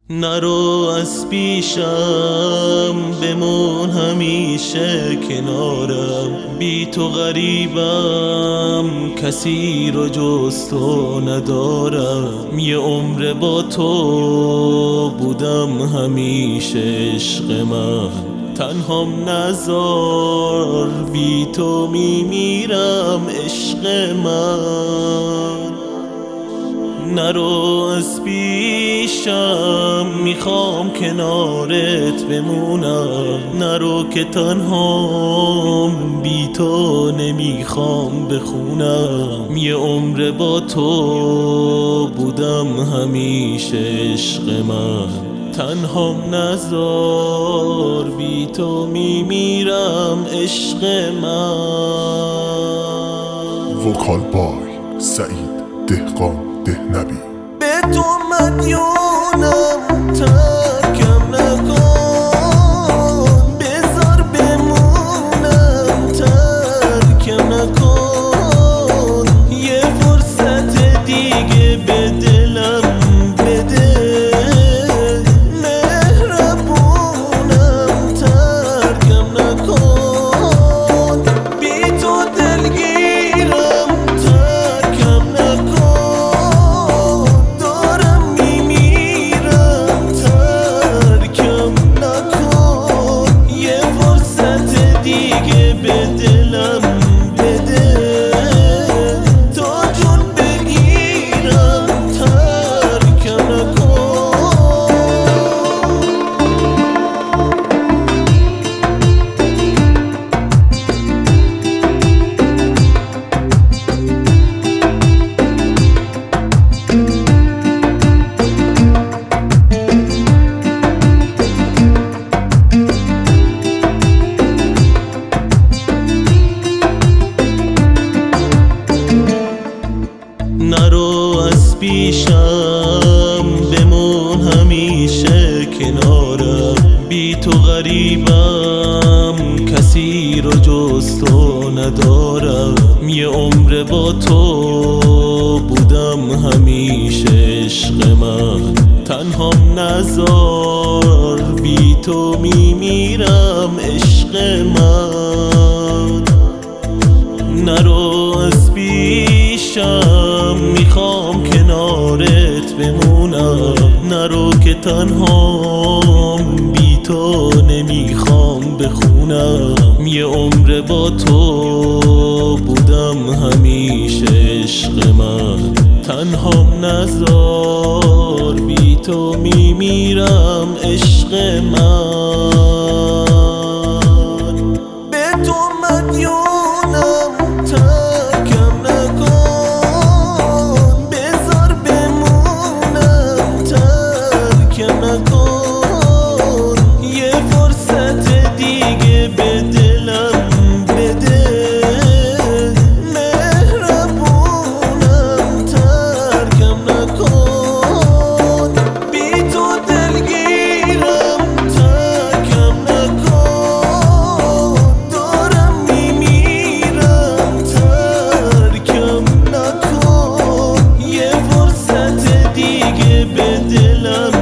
نرو از پیشم، بمون همیشه کنارم. بی تو غریبم، کسی رو جز تو ندارم. یه عمر با تو بودم همیشه عشق من. تنهام نذار، بی تو میمیرم عشق من. نرو از پیشم، میخوام کنارت بمونم. نرو که تنهام، بی تو نمیخوام بخونم. یه عمر با تو بودم همیشه عشق من. تنهام نذار، بی تو میمیرم عشق من. وکال بای سعید دهقان دهنبی. به تو مدیونم، ترکم نکن. بذار بمونم، ترکم نکن. یه فرصت دیگه به دلم بده. مهربونم، ترکم نکن. بی تو دلگیرم، ترکم نکن. دیگه به دلم بده. تا جون بگیرم، ترکم نکن. نرو از پیشم، بمون همیشه کنارم. بی تو غریبم، کسی رو جز تو ندارم. یه عمر با تو بودم همیشه عشق من. تنهام نذار، بی تو میمیرم عشق من. نرو از پیشم، میخوام کنارت بمونم. نرو که تنهام، بی تو نمیخوام بخونم. یه عمر با تو بودم همیشه عشق من. تنهام نذار، بی تو میمیرم عشق من. به تو مدیونم، ترکم نکن. بذار بمونم، ترکم نکن. یه فرصت دیگه به دلم بده. مهربونم، ترکم نکن. بی تو دلگیرم، ترکم نکن. دارم میمیرم، ترکم نکن. یه فرصت دیگه به دلم